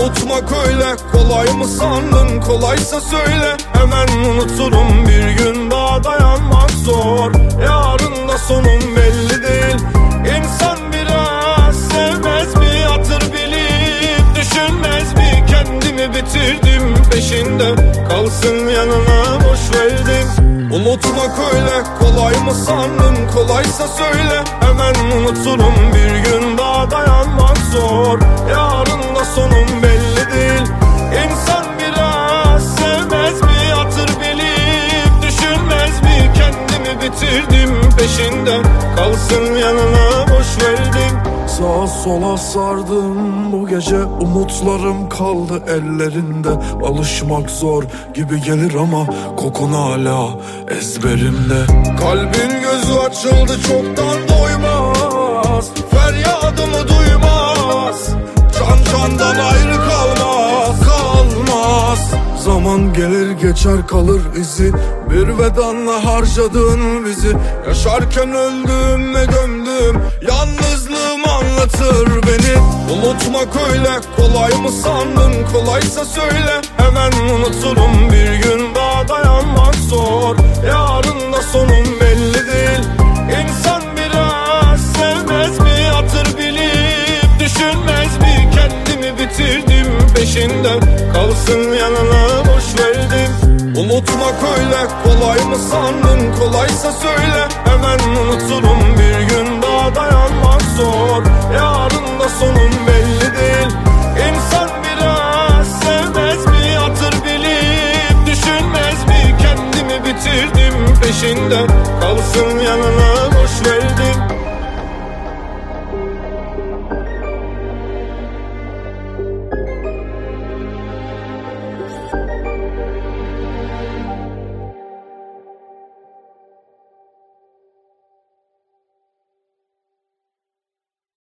Unutmak öyle kolay mı sandın? Kolaysa söyle, hemen unuturum. Bir gün daha dayanmak zor, yarın da sonum belli değil. İnsan biraz sevmez mi? Hatır bilip düşünmez mi? Kendimi bitirdim peşinde, kalsın yanına boş verdim. Unutmak öyle kolay mı sandın? Kolaysa söyle, hemen unuturum. Bir gün daha dayanmak zor, yarın da sonum belli değil. İnsan biraz sevmez mi? Hatır bilip düşünmez mi? Kendimi bitirdim peşinde, kalsın yanına boş verdim. Sağa sola sardım bu gece, umutlarım kaldı ellerinde. Alışmak zor gibi gelir ama kokun hala ezberimde. Kalbin gözü açıldı çoktan doymaz, feryadımı duymaz. Can candan ayrı kalmaz, kalmaz. Zaman gelir geçer kalır izi, bir vedanla harcadın bizi. Yaşarken öldüm ve gömdüm, yalnızlığım anlatır beni. Unutmak öyle kolay mı sandın? Kolaysa söyle, hemen unuturum. Bir gün daha dayanmak zor, yarın da sonum belli değil. İnsan biraz sevmez mi? Hatır bilip düşünmez mi? Kendimi bitirdim peşinde, kalsın yanına boş verdim. Unutmak öyle kolay mı sandın? Kolaysa söyle, hemen unuturum. Bir gün daha dayanmak zor, yarın da sonum belli değil. İnsan biraz sevmez mi? Hatır bilip düşünmez mi? Kendimi bitirdim peşinde, kalsın yanına boş ver.